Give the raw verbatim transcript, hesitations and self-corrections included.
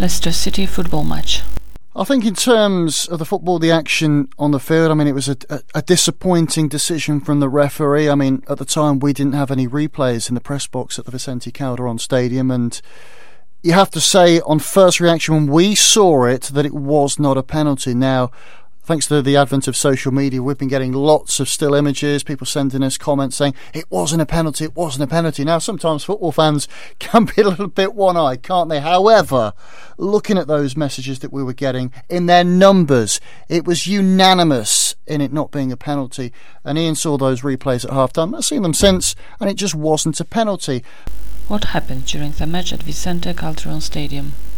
Leicester City football match. I think in terms of the football, the action on the field, I mean, it was a, a, a disappointing decision from the referee. I mean, at the time, we didn't have any replays in the press box at the Vicente Calderon Stadium, and you have to say, on first reaction, when we saw it, that it was not a penalty. Now, thanks to the advent of social media, we've been getting lots of still images, people sending us comments saying, it wasn't a penalty, it wasn't a penalty. Now, sometimes football fans can be a little bit one-eyed, can't they? However, looking at those messages that we were getting, in their numbers, it was unanimous in it not being a penalty. And Ian saw those replays at half-time. I've seen them since, and it just wasn't a penalty. What happened during the match at Vicente Calderon Stadium?